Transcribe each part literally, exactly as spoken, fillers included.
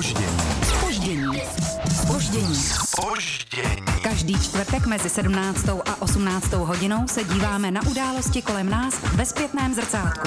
Zpoždění. Zpoždění. Zpoždění. Zpoždění. Každý čtvrtek mezi sedmnáctou a osmnáctou hodinou se díváme na události kolem nás ve zpětném zrcátku.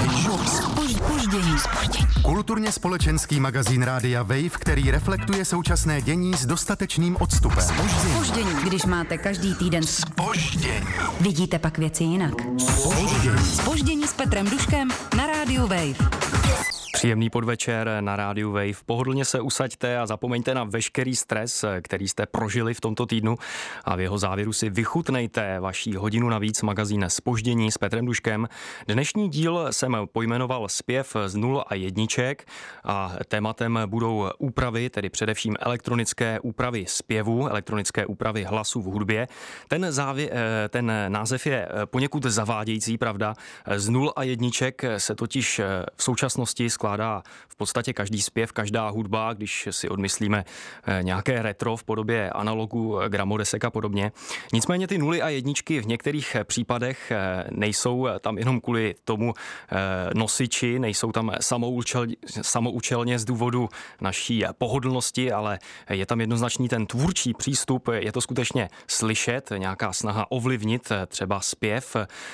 Zpoždění. Kulturně společenský magazín Rádia Wave, který reflektuje současné dění s dostatečným odstupem. Zpoždění. Když máte každý týden Zpoždění. vidíte pak věci jinak. Zpoždění. Zpoždění s Petrem Duškem na Rádiu Wave. Příjemný podvečer na Rádiu Wave. Pohodlně se usaďte a zapomeňte na veškerý stres, který jste prožili v tomto týdnu a v jeho závěru si vychutnejte vaší hodinu navíc magazín Zpoždění s Petrem Duškem. Dnešní díl jsem pojmenoval zpěv z nul a jedniček a tématem budou úpravy, tedy především elektronické úpravy zpěvu, elektronické úpravy hlasu v hudbě. Ten, závě, ten název je poněkud zavádějící, pravda. Z nul a jedniček se totiž v současnosti skládá v podstatě každý zpěv, každá hudba, když si odmyslíme nějaké retro v podobě analogu, gramodesek a podobně. Nicméně ty nuly a jedničky v některých případech nejsou tam jenom kvůli tomu nosiči, nejsou tam samoučel, samoučelně z důvodu naší pohodlnosti, ale je tam jednoznačný ten tvůrčí přístup, je to skutečně slyšet, nějaká snaha ovlivnit třeba zpěv.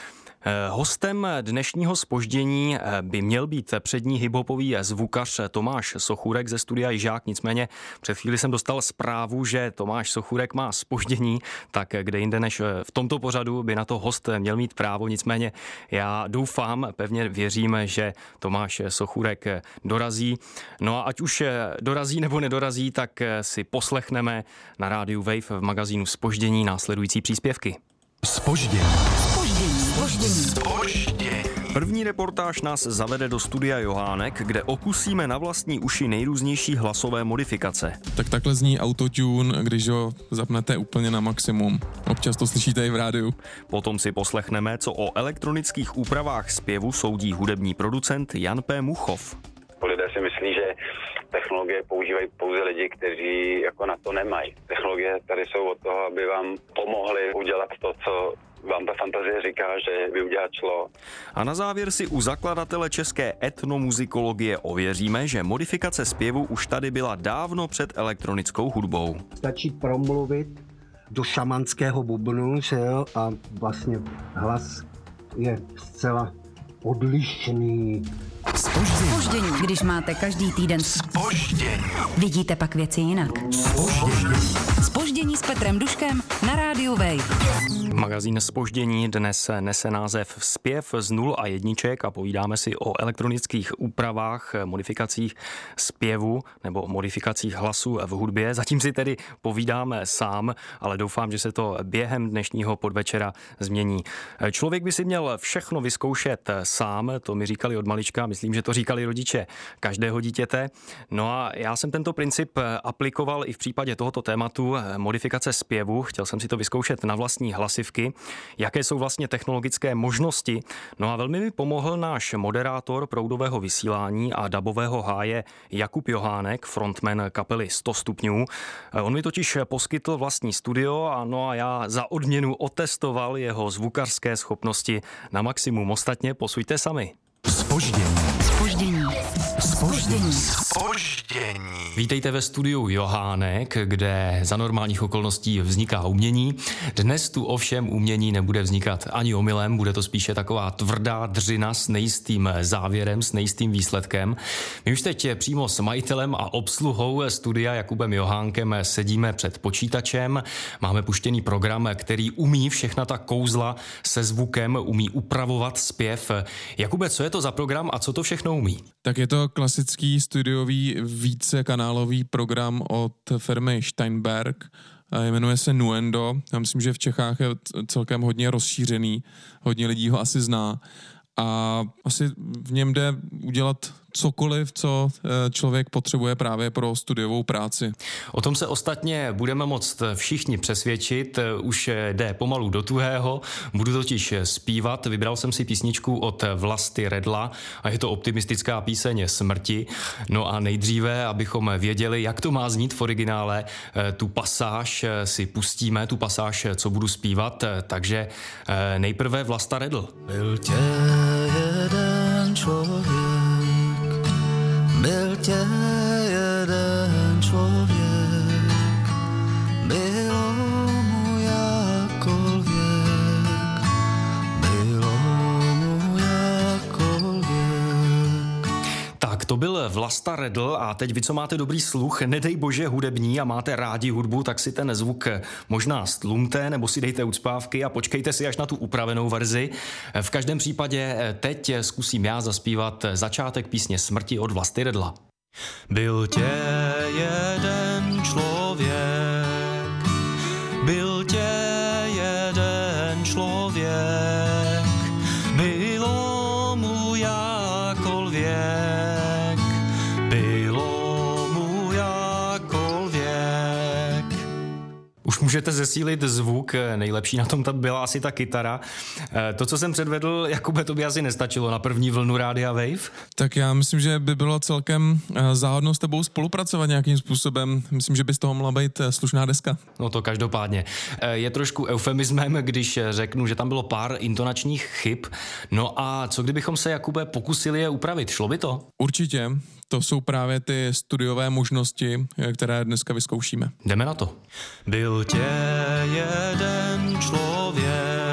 Hostem dnešního Zpoždění by měl být přední hiphopový zvukař Tomáš Sochůrek ze studia Jižák, nicméně před chvíli jsem dostal zprávu, že Tomáš Sochůrek má zpoždění, tak kde jinde než v tomto pořadu by na to host měl mít právo, nicméně já doufám, pevně věřím, že Tomáš Sochůrek dorazí. No a ať už dorazí nebo nedorazí, tak si poslechneme na rádiu Wave v magazínu Zpoždění následující příspěvky. Zpoždění. Zpoždění. Zpoždění. První reportáž nás zavede do studia Johánek, kde okusíme na vlastní uši nejrůznější hlasové modifikace. Tak takhle zní autotune, když ho zapnete úplně na maximum. Občas to slyšíte i v rádiu. Potom si poslechneme, co o elektronických úpravách zpěvu soudí hudební producent Jan P. Muchov. Lidé si myslí, že technologie používají pouze lidi, kteří jako na to nemají. Technologie tady jsou od toho, aby vám pomohly udělat to, co vám ta fantazie říká, že by udělat šlo. A na závěr si u zakladatele české etnomuzikologie ověříme, že modifikace zpěvu už tady byla dávno před elektronickou hudbou. Stačí promluvit do šamanského bubnu, že jo, a vlastně hlas je zcela odlišný. Zpoždění. Zpoždění. Když máte každý týden Zpoždění. vidíte pak věci jinak. Zpoždění. Zpoždění s Petrem Duškem na Rádiu Wave. Magazín Zpoždění dnes nese název Zpěv z nul a jedniček a povídáme si o elektronických úpravách, modifikacích zpěvu nebo modifikacích hlasu v hudbě. Zatím si tedy povídáme sám, ale doufám, že se to během dnešního podvečera změní. Člověk by si měl všechno vyzkoušet sám, to mi říkali od malička, myslím, že to říkali rodiče každého dítěte. No a já jsem tento princip aplikoval i v případě tohoto tématu modifikace zpěvu. Chtěl jsem si to vyzkoušet na vlastní hlasivky, jaké jsou vlastně technologické možnosti. No a velmi mi pomohl náš moderátor proudového vysílání a dabového háje Jakub Johánek, frontman kapely sto stupňů. On mi totiž poskytl vlastní studio a no a já za odměnu otestoval jeho zvukařské schopnosti na maximum. Ostatně posuďte sami. Zpoždění. Zpoždění. Zpoždění. Zpoždění. Vítejte ve studiu Johánek, kde za normálních okolností vzniká umění. Dnes tu ovšem umění nebude vznikat ani omylem, bude to spíše taková tvrdá dřina s nejistým závěrem, s nejistým výsledkem. My už teď přímo s majitelem a obsluhou studia Jakubem Johánkem sedíme před počítačem. Máme puštěný program, který umí všechna ta kouzla se zvukem, umí upravovat zpěv. Jakube, co je to za program a co to všechno umí? Tak je to klasický studiový vícekanálový program od firmy Steinberg. Jmenuje se Nuendo. Já myslím, že v Čechách je celkem hodně rozšířený. Hodně lidí ho asi zná. A asi v něm jde udělat cokoliv, co člověk potřebuje právě pro studiovou práci. O tom se ostatně budeme moct všichni přesvědčit, už jde pomalu do tuhého, budu totiž zpívat, vybral jsem si písničku od Vlasty Redla a je to optimistická píseň Smrti. No a nejdříve, abychom věděli, jak to má znít v originále, tu pasáž si pustíme, tu pasáž, co budu zpívat, takže nejprve Vlasta Redl. Byl tě jeden člověk, byl tě jeden Honza Redl a teď vy, co máte dobrý sluch, nedej bože hudební a máte rádi hudbu, tak si ten zvuk možná stlumte nebo si dejte ucpávky a počkejte si až na tu upravenou verzi. V každém případě teď zkusím já zaspívat začátek písně Smrti od Vlasty Redla. Byl tě jeden člověk, byl tě jeden člověk, bylo mu jakol věk, bylo mu jakol věk. Už můžete zesílit zvuk, nejlepší na tom ta byla asi ta kytara. To, co jsem předvedl, Jakube, to by asi nestačilo na první vlnu Rádia Wave? Tak já myslím, že by bylo celkem záhodno s tebou spolupracovat nějakým způsobem. Myslím, že by z toho mohla být slušná deska. No to každopádně. Je trošku eufemismem, když řeknu, že tam bylo pár intonačních chyb. No a co kdybychom se, Jakube, pokusili je upravit? Šlo by to? Určitě. To jsou právě ty studiové možnosti, které dneska vyzkoušíme. Jdeme na to. Byl tě jeden člověk,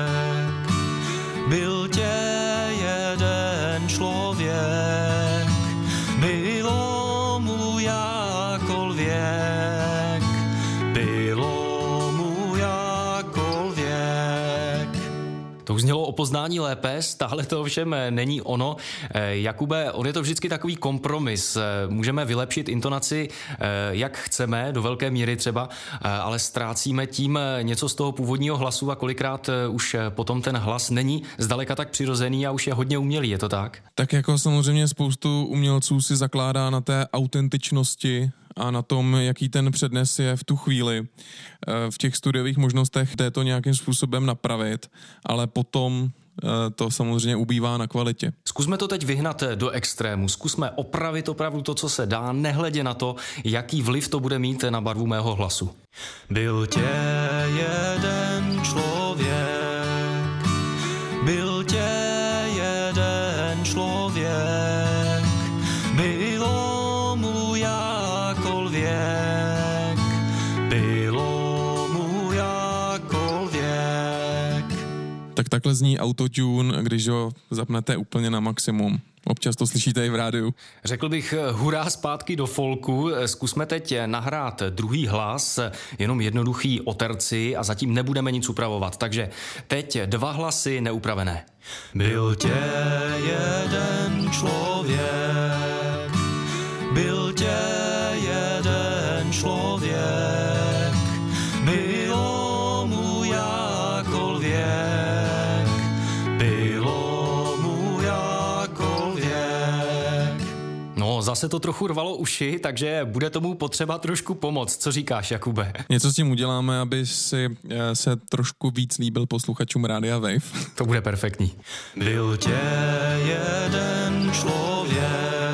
byl tě jeden člověk, bylo mu jakol věk, bylo mu jakol věk. To už znělo o poznání lépe, stále to ovšem není ono. Jakube, on je to vždycky takový kompromis. Můžeme vylepšit intonaci, jak chceme, do velké míry třeba, ale ztrácíme tím něco z toho původního hlasu a kolikrát už potom ten hlas není zdaleka tak přirozený a už je hodně umělý, je to tak? Tak jako samozřejmě spoustu umělců si zakládá na té autentičnosti a na tom, jaký ten přednes je v tu chvíli. V těch studiových možnostech jde to nějakým způsobem napravit, ale potom to samozřejmě ubývá na kvalitě. Zkusme to teď vyhnat do extrému. Zkusme opravit opravdu to, co se dá, nehledě na to, jaký vliv to bude mít na barvu mého hlasu. Byl tě jeden člověk, byl tě jeden člověk, bylo mu jakol věk, bylo mu jakol věk. Tak takhle zní autotune, když ho zapnete úplně na maximum. Občas to slyšíte i v rádiu. Řekl bych hurá zpátky do folku. Zkusme teď nahrát druhý hlas, jenom jednoduchý o terci a zatím nebudeme nic upravovat. Takže teď dva hlasy neupravené. Byl tě jeden člověk, byl tě jeden člověk, bylo mu jakol věk, bylo mu jakol věk. No, zase to trochu rvalo uši, takže bude tomu potřeba trošku pomoct. Co říkáš, Jakube? Něco s tím uděláme, aby si se trošku víc líbil posluchačům Rádia Wave. To bude perfektní. Byl tě jeden člověk,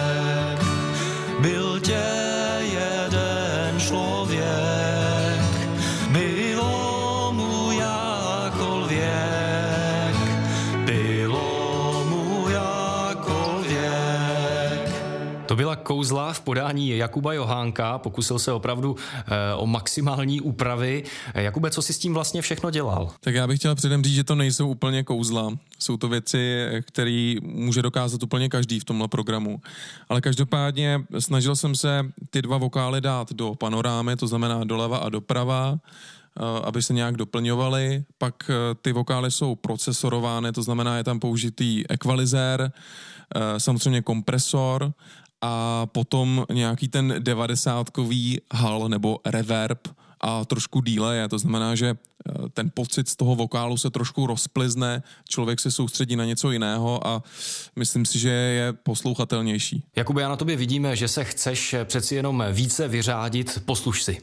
byl tě jeden člověk, bylo mu jakol věk, bylo mu jakol věk. To byla kouzla v podání Jakuba Johánka, pokusil se opravdu e, o maximální úpravy. Jakube, co jsi s tím vlastně všechno dělal? Tak já bych chtěl předem říct, že to nejsou úplně kouzla. Jsou to věci, které může dokázat úplně každý v tomhle programu. Ale každopádně snažil jsem se ty dva vokály dát do panorámy, to znamená doleva a doprava, aby se nějak doplňovaly. Pak ty vokály jsou procesorovány, to znamená, je tam použitý ekvalizér, samozřejmě kompresor a potom nějaký ten devadesátkový hal nebo reverb a trošku delay, to znamená, že ten pocit z toho vokálu se trošku rozplizne, člověk se soustředí na něco jiného a myslím si, že je poslouchatelnější. Jakube, já na tobě vidíme, že se chceš přeci jenom více vyřádit, posluš si.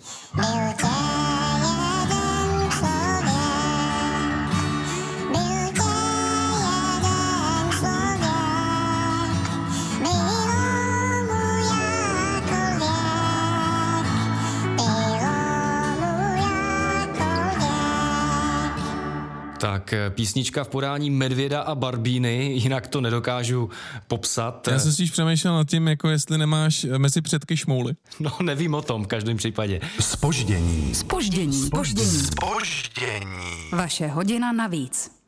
Tak písnička v podání Medvěda a Barbíny, jinak to nedokážu popsat. Já jsem si přemýšlel nad tím, jako jestli nemáš mezi předky šmouly. No, nevím o tom v každém případě. Zpoždění. Zpoždění. Zpoždění. Zpoždění. Vaše hodina navíc.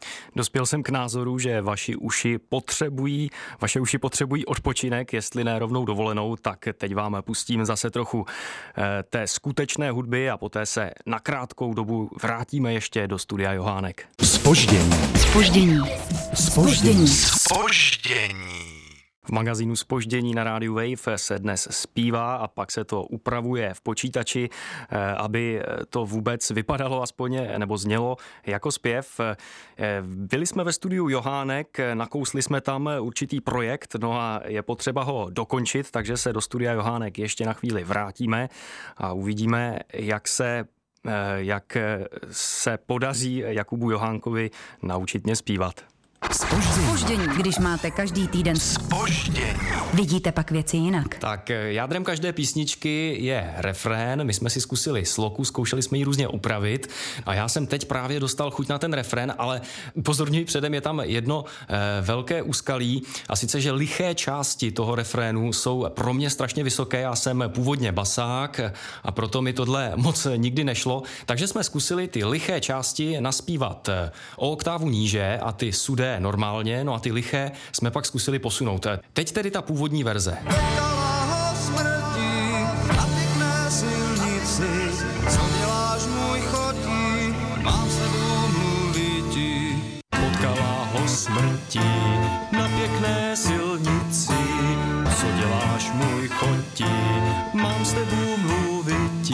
Dospěl jsem k názoru, že vaši uši potřebují, vaše uši potřebují odpočinek, jestli ne rovnou dovolenou, tak teď vám pustím zase trochu té skutečné hudby a poté se na krátkou dobu vrátíme ještě do studia Johánek. Zpoždění. Zpoždění. Zpoždění. Zpoždění. V magazínu Zpoždění na rádiu Wave se dnes zpívá a pak se to upravuje v počítači, aby to vůbec vypadalo aspoň nebo znělo jako zpěv. Byli jsme ve studiu Johánek, nakousli jsme tam určitý projekt, no a je potřeba ho dokončit, takže se do studia Johánek ještě na chvíli vrátíme a uvidíme, jak se jak se podaří Jakubu Johánkovi naučit mě zpívat. Zpoždění. Zpoždění. Když máte každý týden Zpoždění. vidíte pak věci jinak. Tak jádrem každé písničky je refrén. My jsme si zkusili sloku, zkoušeli jsme ji různě upravit a já jsem teď právě dostal chuť na ten refrén, ale upozorňuji předem, je tam jedno eh, velké úskalí a sice, že liché části toho refrénu jsou pro mě strašně vysoké. Já jsem původně basák a proto mi tohle moc nikdy nešlo, takže jsme zkusili ty liché části naspívat o oktávu níže a ty sudé normálně, no a ty liché jsme pak zkusili posunout. Teď tedy ta původní verze. Potkala ho smrti na pěkné silnici, co děláš můj chodí, mám s tebou mluviti. Potkala ho smrti na pěkné silnici, co děláš můj chodí, mám s tebou mluviti.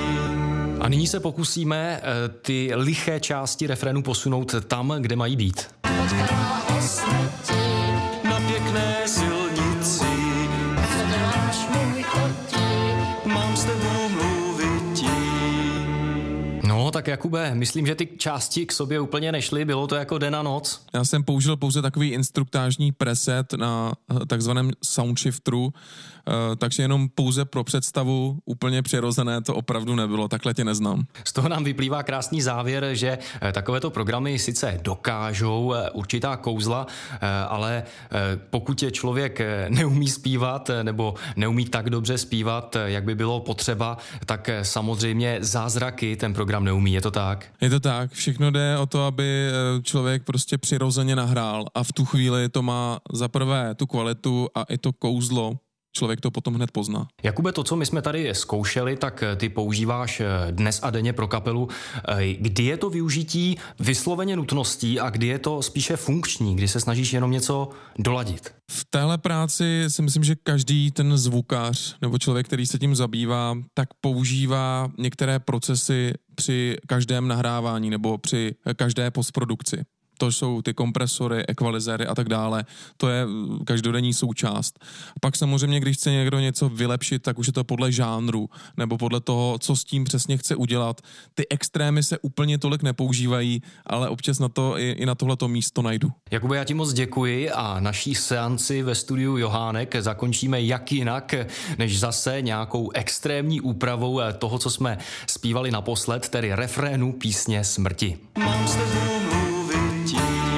A nyní se pokusíme ty liché části refrénu posunout tam, kde mají být. Potkala ho smrti Na pěkné silnici, co děláš můj chodí, mám s tebou mluviti. No, tak Jakube, myslím, že ty části k sobě úplně nešly, bylo to jako den a noc. Já jsem použil pouze takový instruktážní preset na takzvaném soundshifteru, takže jenom pouze pro představu, úplně přirozené to opravdu nebylo, takhle tě neznám. Z toho nám vyplývá krásný závěr, že takovéto programy sice dokážou určitá kouzla, ale pokud je člověk neumí zpívat nebo neumí tak dobře zpívat, jak by bylo potřeba, tak samozřejmě zázraky ten program neumí, je to tak? Je to tak, všechno jde o to, aby člověk prostě přirozeně nahrál a v tu chvíli to má za prvé tu kvalitu a i to kouzlo. Člověk to potom hned pozná. Jakube, to, co my jsme tady zkoušeli, tak ty používáš dnes a denně pro kapelu. Kdy je to využití vysloveně nutností a kdy je to spíše funkční, kdy se snažíš jenom něco doladit? V téhle práci si myslím, že každý ten zvukař nebo člověk, který se tím zabývá, tak používá některé procesy při každém nahrávání nebo při každé postprodukci. To jsou ty kompresory, ekvalizéry a tak dále. To je každodenní součást. Pak samozřejmě, když chce někdo něco vylepšit, tak už je to podle žánru nebo podle toho, co s tím přesně chce udělat. Ty extrémy se úplně tolik nepoužívají, ale občas na to i, i na tohleto místo najdu. Jakube, já ti moc děkuji a naší seanci ve studiu Johánek zakončíme jak jinak, než zase nějakou extrémní úpravou toho, co jsme zpívali naposled, tedy refrénu písně Smrti. Mám s tebou mluvit.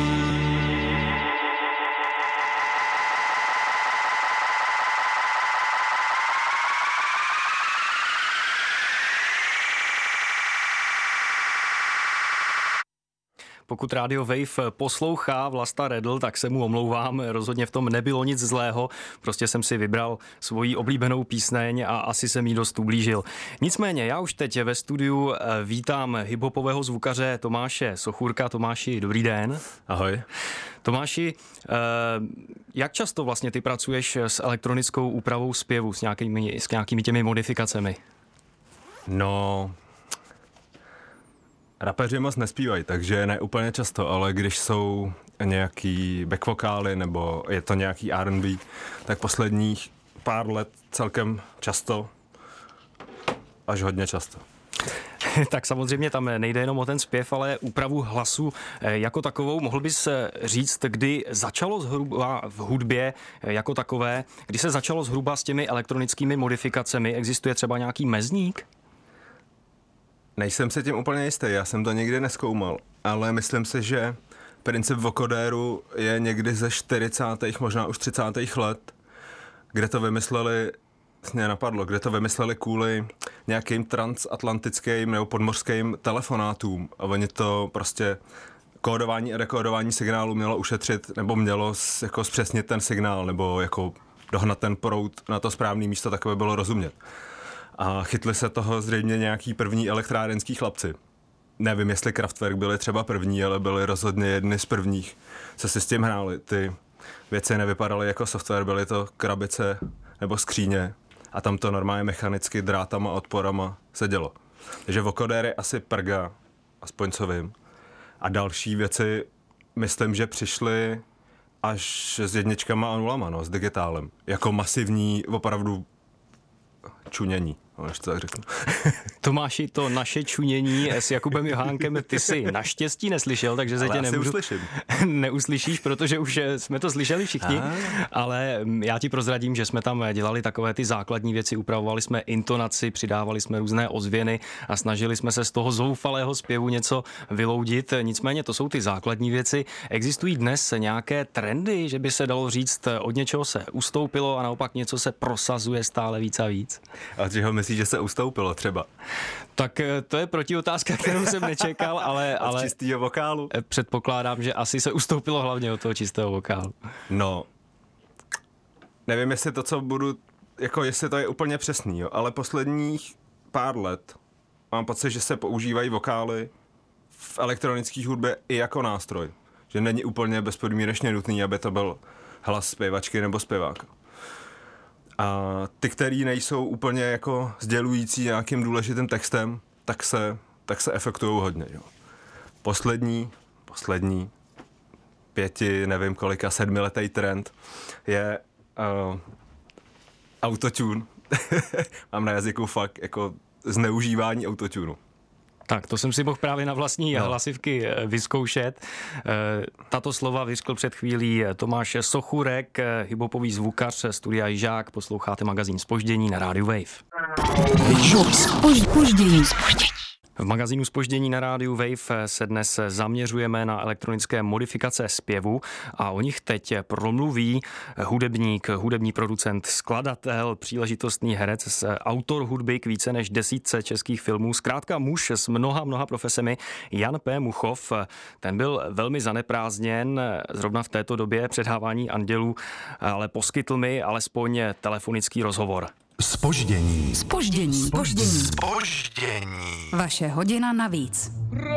Pokud Radio Wave poslouchá Vlasta Redl, tak se mu omlouvám, rozhodně v tom nebylo nic zlého, prostě jsem si vybral svoji oblíbenou písneň a asi jsem jí dost ublížil. Nicméně, já už teď ve studiu vítám hiphopového zvukaře Tomáše Sochůrka. Tomáši, dobrý den. Ahoj. Tomáši, jak často vlastně ty pracuješ s elektronickou úpravou zpěvu, s nějakými, s nějakými těmi modifikacemi? No... Rapeři moc nespívají, takže ne úplně často, ale když jsou nějaký backvokály nebo je to nějaký R and B, tak posledních pár let celkem často, až hodně často. Tak samozřejmě tam nejde jenom o ten zpěv, ale úpravu hlasu jako takovou. Mohl bys říct, kdy začalo zhruba v hudbě jako takové, kdy se začalo zhruba s těmi elektronickými modifikacemi? Existuje třeba nějaký mezník? Nejsem si tím úplně jistý, já jsem to nikdy nezkoumal, ale myslím si, že princip vokodéru je někdy ze čtyřicátých, možná už třicátých let, kde to vymysleli, mě napadlo, kde to vymysleli kvůli nějakým transatlantickým nebo podmořským telefonátům a oni to prostě kódování a dekódování signálu mělo ušetřit, nebo mělo jako zpřesnit ten signál, nebo jako dohnat ten proud na to správné místo, tak aby bylo rozumět. A chytli se toho zřejmě nějaký první elektrárenský chlapci. Nevím, jestli Kraftwerk byli třeba první, ale byli rozhodně jedni z prvních, co si s tím hráli. Ty věci nevypadaly jako software, byly to krabice nebo skříně a tam to normálně mechanicky drátama, odporama se dělo. Takže vokodéry asi prga, aspoň co vím. A další věci, myslím, že přišly až s jedničkama a nulama, no, s digitálem. Jako masivní, opravdu čunění, než to tak řeknu. Tomáši, to naše čunění s Jakubem Johánkem ty si naštěstí neslyšel, takže se tě nemůžu... Neuslyšíš, protože už jsme to slyšeli všichni, a... ale já ti prozradím, že jsme tam dělali takové ty základní věci, upravovali jsme intonaci, přidávali jsme různé ozvěny a snažili jsme se z toho zoufalého zpěvu něco vyloudit. Nicméně to jsou ty základní věci. Existují dnes nějaké trendy, že by se dalo říct, od něčeho se ustoupilo a naopak něco se prosazuje stále víc a víc? A čeho myslíš, že se ustoupilo třeba? Tak to je protiotázka, kterou jsem nečekal, ale... Od ale čistého vokálu? Předpokládám, že asi se ustoupilo hlavně od toho čistého vokálu. No, nevím, jestli to, co budu, jako jestli to je úplně přesný, jo, ale posledních pár let mám pocit, že se používají vokály v elektronické hudbě i jako nástroj. Že není úplně bezpodmínečně nutný, aby to byl hlas zpěvačky nebo zpěváka. A ty, který nejsou úplně jako sdělující nějakým důležitým textem, tak se, tak se efektujou hodně. Jo. Poslední, poslední pěti, nevím kolika, sedmiletý trend je uh, autotune. Mám na jazyku fakt jako zneužívání autotunu. Tak, to jsem si mohl právě na vlastní no. hlasivky vyzkoušet. Tato slova vyřkl před chvílí Tomáš Sochurek, hiphopový zvukař Studia Jižák. Posloucháte magazín Zpoždění na rádiu Wave. Zpoždění. V magazínu Zpoždění na rádiu Wave se dnes zaměřujeme na elektronické modifikace zpěvu a o nich teď promluví hudebník, hudební producent, skladatel, příležitostný herec, autor hudby k více než desítce českých filmů, zkrátka muž s mnoha, mnoha profesemi, Jan P. Muchov. Ten byl velmi zaneprázdněn zrovna v této době předávání Andělů, ale poskytl mi alespoň telefonický rozhovor. Zpoždění. Zpoždění. Zpoždění. Zpoždění. Vaše hodina navíc.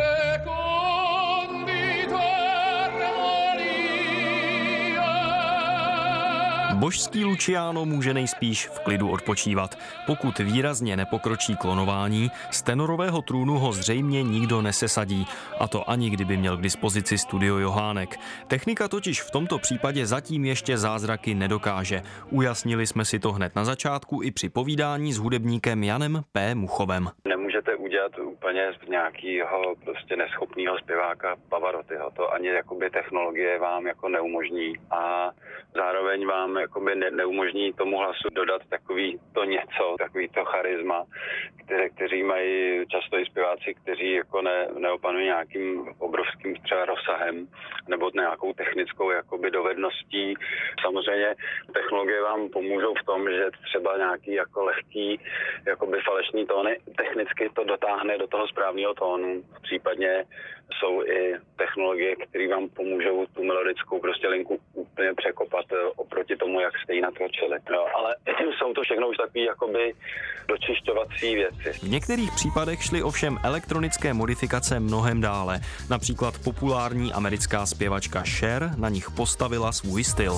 Božský Luciano může nejspíš v klidu odpočívat. Pokud výrazně nepokročí klonování, z tenorového trůnu ho zřejmě nikdo nesesadí. A to ani kdyby měl k dispozici studio Johánek. Technika totiž v tomto případě zatím ještě zázraky nedokáže. Ujasnili jsme si to hned na začátku i při povídání s hudebníkem Janem P. Muchovem. Nemůžete udělat úplně z nějakého prostě neschopného zpěváka Pavarottiho. To ani jakoby technologie vám jako neumožní. A zároveň vám jakoby ne, neumožní tomu hlasu dodat takový to něco, takový to charisma, které, kteří mají často i zpěváci, kteří jako ne, neopanují nějakým obrovským třeba rozsahem nebo nějakou technickou jakoby dovedností. Samozřejmě technologie vám pomůžou v tom, že třeba nějaký jako lehký jakoby falešný tóny technicky to dotáhne do toho správného tónu. Případně jsou i technologie, které vám pomůžou tu melodickou prostě linku úplně překopat oproti tomu, jak jste ji natočili. No, ale jsou to všechno už takové jakoby dočišťovací věci. V některých případech šly ovšem elektronické modifikace mnohem dále. Například populární americká zpěvačka Cher na nich postavila svůj styl.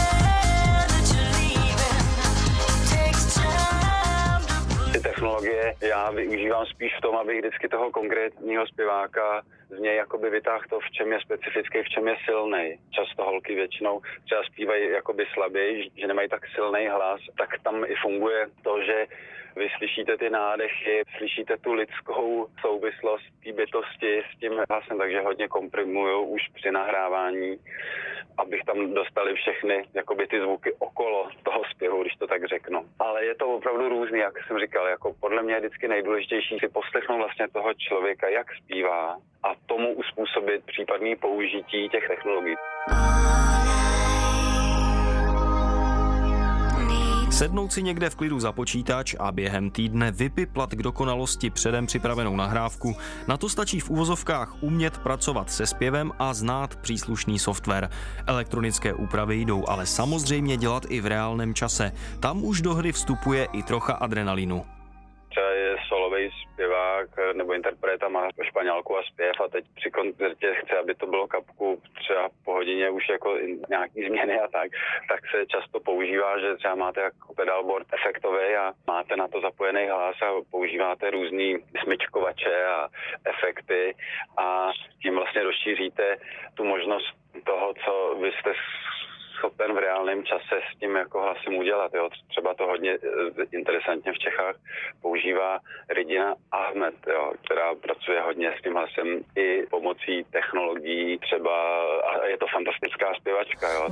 Technologie já využívám spíš v tom, abych vždycky toho konkrétního zpěváka z něj jakoby vytáhl to, v čem je specifický, v čem je silnej. Často holky většinou třeba zpívají jakoby slaběji, že nemají tak silný hlas, tak tam i funguje to, že vy slyšíte ty nádechy, slyšíte tu lidskou souvislost té bytosti s tím hlasem, takže hodně komprimujou už při nahrávání, abych tam dostali všechny jakoby ty zvuky okolo toho zpěvu, když to tak řeknu. Ale je to opravdu různý, jak jsem říkal, jako podle mě je vždycky nejdůležitější si poslechnout vlastně toho člověka, jak zpívá a tomu uspůsobit případné použití těch technologií. Sednout si někde v klidu za počítač a během týdne vypiplat k dokonalosti předem připravenou nahrávku, na to stačí v uvozovkách umět pracovat se zpěvem a znát příslušný software. Elektronické úpravy jdou ale samozřejmě dělat i v reálném čase. Tam už do hry vstupuje i trocha adrenalinu. Třeba je solový zpěvák nebo interpreta, má španělku a zpěv a teď při koncertě chce, aby to bylo kapku třeba po hodině už jako nějaký změny a tak, tak se často používá, že třeba máte jako pedalboard efektový a máte na to zapojený hlas a používáte různý smyčkovače a efekty a tím vlastně rozšíříte tu možnost toho, co vy jste schopen v reálném čase s tím jako hlasem udělat. Jo. Třeba to hodně interesantně v Čechách používá Regina Ahmed, jo, která pracuje hodně s tím hlasem i pomocí technologií třeba a je to fantastická zpěvačka. Jo.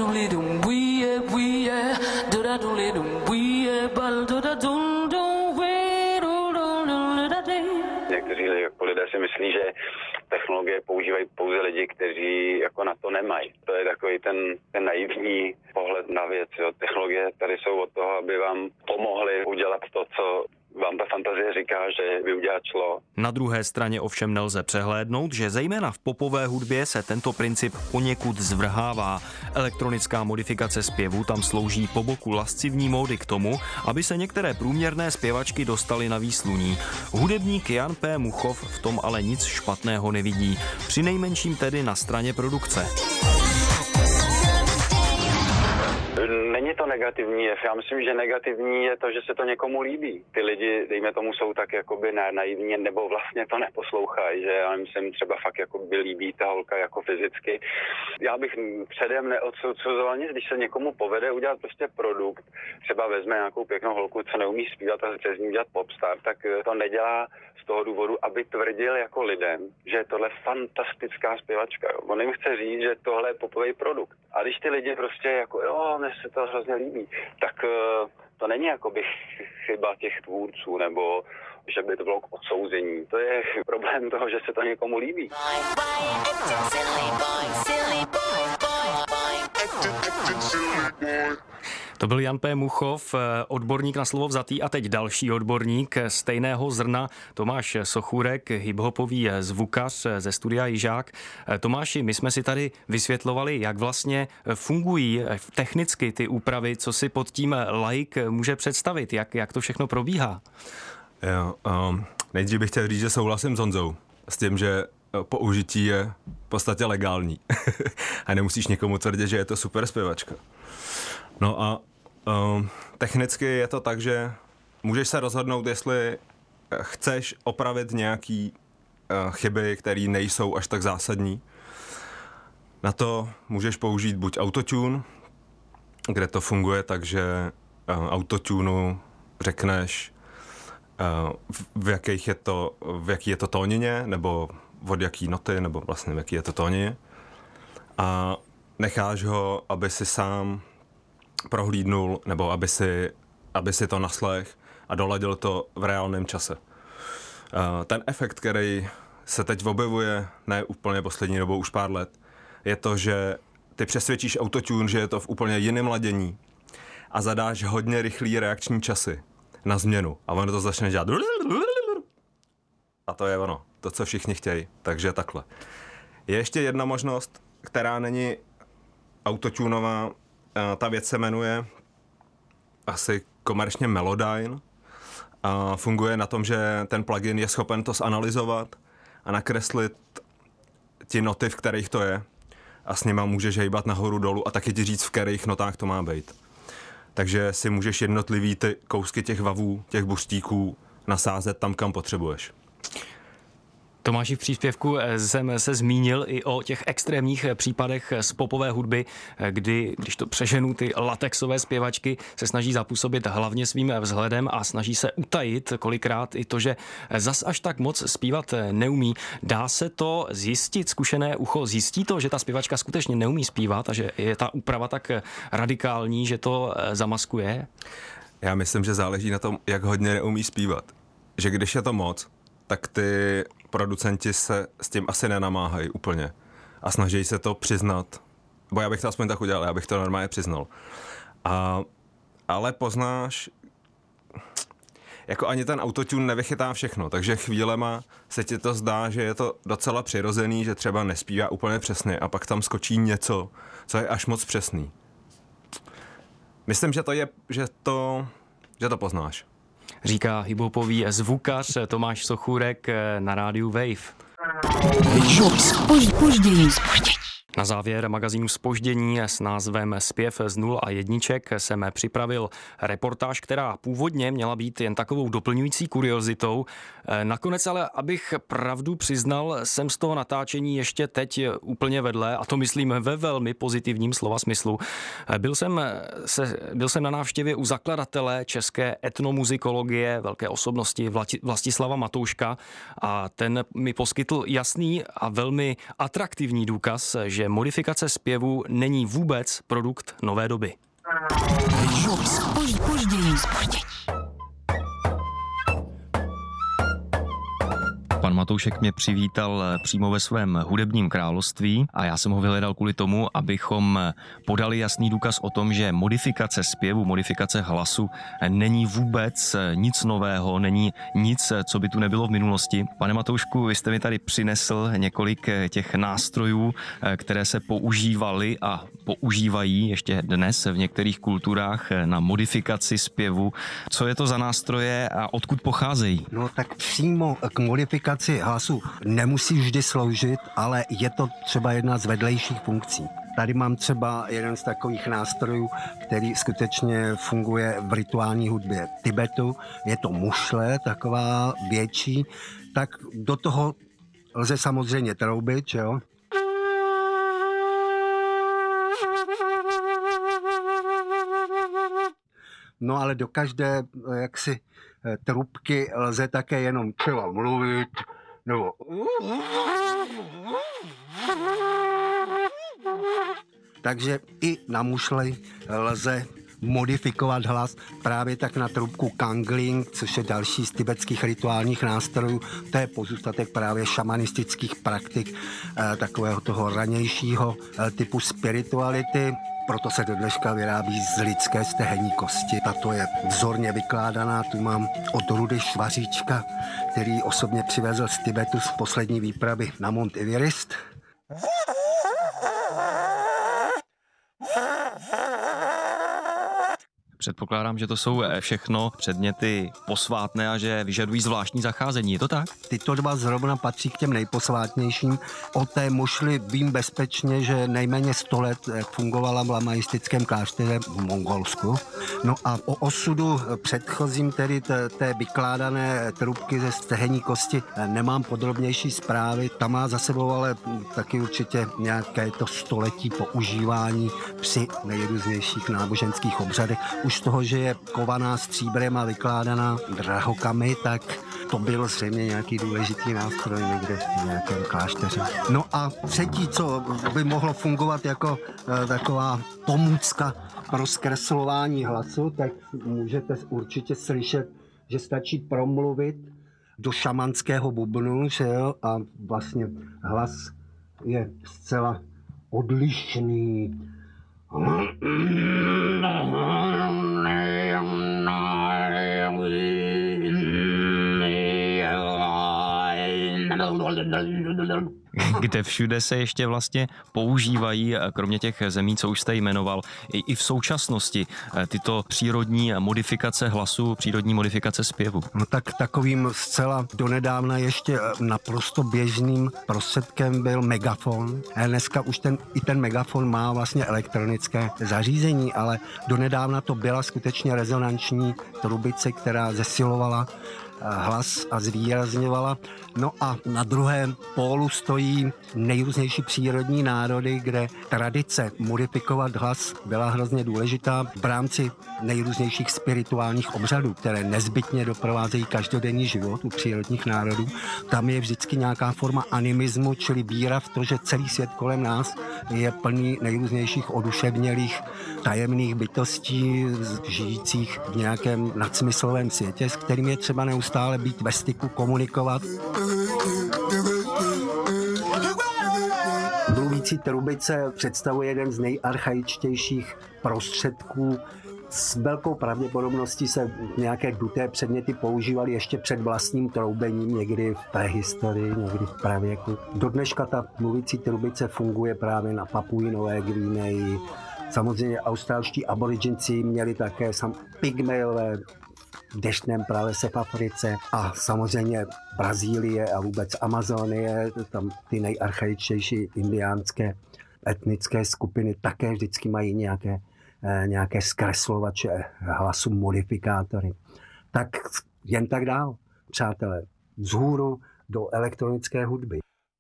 Někteří jako lidé si myslí, že technologie používají pouze lidi, kteří jako na to nemají. To je takový ten, ten naivní pohled na věc. Jo. Technologie tady jsou od toho, aby vám pomohly udělat to, co vám ta fantazie říká, že by udělat šlo. Na druhé straně ovšem nelze přehlédnout, že zejména v popové hudbě se tento princip poněkud zvrhává. Elektronická modifikace zpěvu tam slouží po boku lascivní módy k tomu, aby se některé průměrné zpěvačky dostaly na výsluní. Hudebník Jan P. Muchov v tom ale nic špatného nevidí. Přinejmenším tedy na straně produkce. Není to negativní jev. Já myslím, že negativní je to, že se to někomu líbí. Ty lidi, dejme tomu, jsou tak jakoby na, naivní, nebo vlastně to neposlouchají, že já myslím, třeba fakt jakoby líbí ta holka jako fyzicky. Já bych předem neodsuzoval nic, když se někomu povede udělat prostě produkt, třeba vezme nějakou pěknou holku, co neumí zpívat a chce z ní udělat popstar, tak to nedělá z toho důvodu, aby tvrdil jako lidem, že je tohle fantastická zpěvačka. Jo. On jim chce říct, že tohle je popový produkt. A když ty lidi prostě jako, jo, mně se to hrozně líbí, tak uh, to není jakoby chyba těch tvůrců, nebo že by to bylo k odsouzení. To je problém toho, že se to někomu líbí. To byl Jan P. Muchov, odborník na slovo vzatý a teď další odborník stejného zrna, Tomáš Sochůrek, hiphopový zvukař ze studia Jižák. Tomáši, my jsme si tady vysvětlovali, jak vlastně fungují technicky ty úpravy, co si pod tím laik může představit, jak, jak to všechno probíhá. Jo, um, nejdřív bych chtěl říct, že souhlasím s Honzou s tím, že použití je v podstatě legální a nemusíš někomu tvrdit, že je to super zpěvačka. No a um, technicky je to tak, že můžeš se rozhodnout, jestli chceš opravit nějaký uh, chyby, které nejsou až tak zásadní. Na to můžeš použít buď autotune, kde to funguje tak, že uh, autotunu řekneš, uh, v, v, jakých je to, v jaký je to tónině, nebo od jaký noty, nebo vlastně v jaký je to tónině. A necháš ho, aby si sám prohlídnul, nebo aby si, aby si to naslech a doladil to v reálném čase. Ten efekt, který se teď objevuje, ne úplně poslední dobou, už pár let, je to, že ty přesvědčíš autotune, že je to v úplně jiném ladění a zadáš hodně rychlý reakční časy na změnu a ono to začne dělat. A to je ono, to, co všichni chtějí, takže takhle. Je ještě jedna možnost, která není autotunová. Ta věc se jmenuje asi komerčně Melodyne a funguje na tom, že ten plugin je schopen to zanalyzovat a nakreslit ti noty, v kterých to je a s nima můžeš hejbat nahoru dolů a taky ti říct, v kterých notách to má být. Takže si můžeš jednotlivý ty kousky těch vavů, těch buřtíků nasázet tam, kam potřebuješ. Tomáši, v příspěvku jsem se zmínil i o těch extrémních případech z popové hudby, kdy, když to přeženu, ty latexové zpěvačky se snaží zapůsobit hlavně svým vzhledem a snaží se utajit kolikrát i to, že zas až tak moc zpívat neumí. Dá se to zjistit, zkušené ucho zjistí to, že ta zpěvačka skutečně neumí zpívat a že je ta úprava tak radikální, že to zamaskuje? Já myslím, že záleží na tom, jak hodně neumí zpívat. Že když je to moc, tak ty producenti se s tím asi nenamáhají úplně a snaží se to přiznat. Bo já bych to aspoň tak udělal, já bych to normálně přiznal. A ale poznáš, jako ani ten autotune nevychytá všechno, takže chvílema se ti to zdá, že je to docela přirozený, že třeba nespívá úplně přesně a pak tam skočí něco, co je až moc přesný. Myslím, že to je, že to, že to poznáš. Říká hiphopový zvukař Tomáš Sochůrek na rádiu Wave. Zpoždění. Na závěr magazínu Zpoždění s názvem Zpěv z nul a jedniček jsem připravil reportáž, která původně měla být jen takovou doplňující kuriozitou. Nakonec ale, abych pravdu přiznal, jsem z toho natáčení ještě teď úplně vedle, a to myslím ve velmi pozitivním slova smyslu. Byl jsem, se, byl jsem na návštěvě u zakladatele české etnomuzikologie, velké osobnosti Vlastislava Matouška, a ten mi poskytl jasný a velmi atraktivní důkaz, že modifikace zpěvu není vůbec produkt nové doby. Zpoždění. Pan Matoušek mě přivítal přímo ve svém hudebním království a já jsem ho vyhledal kvůli tomu, abychom podali jasný důkaz o tom, že modifikace zpěvu, modifikace hlasu není vůbec nic nového, není nic, co by tu nebylo v minulosti. Pane Matoušku, vy jste mi tady přinesl několik těch nástrojů, které se používaly a používají ještě dnes v některých kulturách na modifikaci zpěvu. Co je to za nástroje a odkud pocházejí? No tak přímo k modifikaci hlasu nemusí vždy sloužit, ale je to třeba jedna z vedlejších funkcí. Tady mám třeba jeden z takových nástrojů, který skutečně funguje v rituální hudbě Tibetu. Je to mušle, taková větší, tak do toho lze samozřejmě troubit, že jo? No ale do každé jaksi trubky lze také jenom třeba mluvit, nebo takže i na mušli lze modifikovat hlas, právě tak na trubku kangling, což je další z tibetských rituálních nástrojů. To je pozůstatek právě šamanistických praktik, takového toho ranějšího typu spirituality. Proto se do dneška vyrábí z lidské stehenní kosti. Tato je vzorně vykládaná, tu mám od Rudy Švaříčka, který osobně přivezl z Tibetu z poslední výpravy na Mount Everest. Předpokládám, že to jsou všechno předměty posvátné a že vyžadují zvláštní zacházení, je to tak? Tyto dva zrovna patří k těm nejposvátnějším. O té mušli vím bezpečně, že nejméně sto let fungovala v lamaistickém klášteře v Mongolsku. No a o osudu předchozím, tedy té, té vykládané trubky ze stehenní kosti, nemám podrobnější zprávy. Ta má za sebou ale taky určitě nějaké to století používání při nejrůznějších náboženských obřadech. Už z toho, že je kovaná stříbrem a vykládaná drahokamy, tak to byl zřejmě nějaký důležitý nástroj někde v nějakém klášteře. No a třetí, co by mohlo fungovat jako e, taková pomůcka pro zkreslování hlasu, tak můžete určitě slyšet, že stačí promluvit do šamanského bubnu, že jo, a vlastně hlas je zcela odlišný. Kde všude se ještě vlastně používají, kromě těch zemí, co už jste jmenoval, i, i v současnosti tyto přírodní modifikace hlasu, přírodní modifikace zpěvu? No tak takovým zcela donedávna ještě naprosto běžným prostředkem byl megafon. Dneska už ten, i ten megafon má vlastně elektronické zařízení, ale donedávna to byla skutečně rezonanční trubice, která zesilovala hlas a zvýrazňovala. No a na druhém pólu stojí nejrůznější přírodní národy, kde tradice modifikovat hlas byla hrozně důležitá v rámci nejrůznějších spirituálních obřadů, které nezbytně doprovázejí každodenní život u přírodních národů. Tam je vždycky nějaká forma animismu, čili víra v to, že celý svět kolem nás je plný nejrůznějších oduševnělých tajemných bytostí žijících v nějakém nadsmyslovém světě, s kterým je třeba neustále být ve styku, komunikovat. Mluvící trubice představuje jeden z nejarchaičtějších prostředků s velkou pravděpodobností se nějaké duté předměty používaly ještě před vlastním troubením, někdy v prehistorii, někdy v pravěku. Do dneška ta mluvící trubice funguje právě na Papui Nové Guineji. Samozřejmě australští aboriginci měli také sam pygmejové v deštném pralese v Africe a samozřejmě Brazílie a vůbec Amazonie, tam ty nejarchaičtější indiánské etnické skupiny také vždycky mají nějaké, nějaké zkreslovače hlasu, modifikátory. Tak jen tak dál, přátelé, vzhůru do elektronické hudby.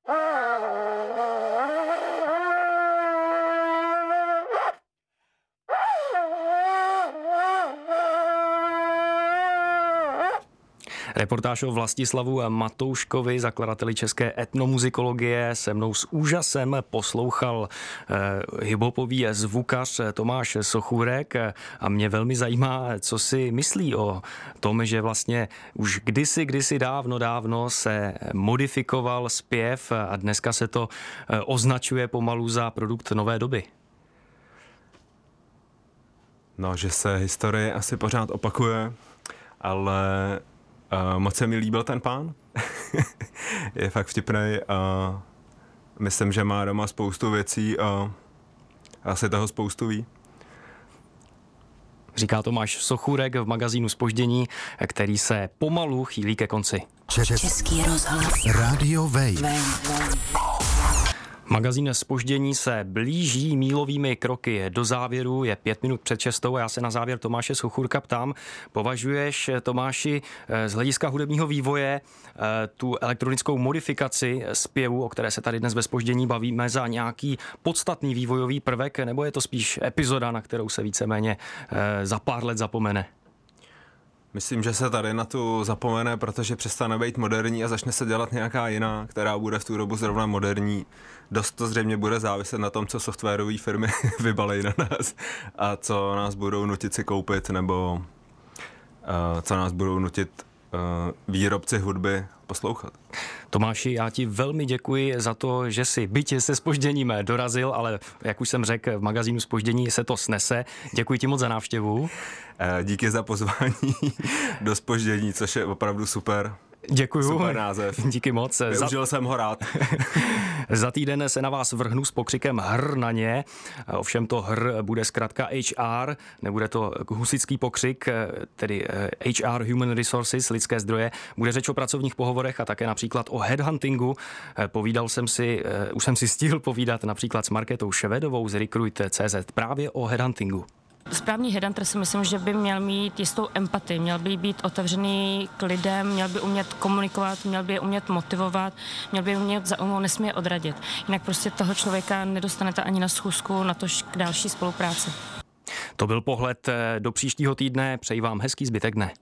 Reportáž o Vlastislavu Matouškovi, zakladateli české etnomuzikologie, se mnou s úžasem poslouchal eh, hiphopový zvukař Tomáš Sochůrek a mě velmi zajímá, co si myslí o tom, že vlastně už kdysi, kdysi dávno, dávno se modifikoval zpěv a dneska se to eh, označuje pomalu za produkt nové doby. No, že se historie asi pořád opakuje, ale Uh, moc se mi líbil ten pán. Je fakt vtipnej a uh, myslím, že má doma spoustu věcí a uh, asi toho spoustu ví. Říká Tomáš Sochůrek v magazínu Zpoždění, který se pomalu chýlí ke konci. Český rozhlas. Rádio Wave. Magazín Zpoždění se blíží mílovými kroky do závěru, je pět minut před šestou a já se na závěr Tomáše Sochůrka ptám, považuješ, Tomáši, z hlediska hudebního vývoje tu elektronickou modifikaci zpěvu, o které se tady dnes ve Zpoždění bavíme, za nějaký podstatný vývojový prvek, nebo je to spíš epizoda, na kterou se víceméně za pár let zapomene? Myslím, že se tady na tu zapomene, protože přestane být moderní a začne se dělat nějaká jiná, která bude v tu dobu zrovna moderní. Dost to zřejmě bude záviset na tom, co softwarové firmy vybalej na nás a co nás budou nutit si koupit, nebo uh, co nás budou nutit uh, výrobci hudby poslouchat. Tomáši, já ti velmi děkuji za to, že si byť se Zpožděním dorazil, ale jak už jsem řekl, v magazínu Zpoždění se to snese. Děkuji ti moc za návštěvu. Díky za pozvání do Zpoždění, což je opravdu super. Děkuju. Super název. Díky moc. Využil jsem ho rád. Za týden se na vás vrhnu s pokřikem hr na ně. Ovšem to hr bude zkrátka H R, nebude to husický pokřik, tedy H R, Human Resources, lidské zdroje. Bude řeč o pracovních pohovorech a také například o headhuntingu. Povídal jsem si, už jsem si stihl povídat například s Markétou Švedovou z Recruit tečka cé zet právě o headhuntingu. Správný headhunter si myslím, že by měl mít jistou empatii, měl by být otevřený k lidem, měl by umět komunikovat, měl by je umět motivovat, měl by je umět zaujmout, nesmí je odradit. Jinak prostě toho člověka nedostanete ani na schůzku, natož k další spolupráci. To byl pohled do příštího týdne, přeji vám hezký zbytek dne.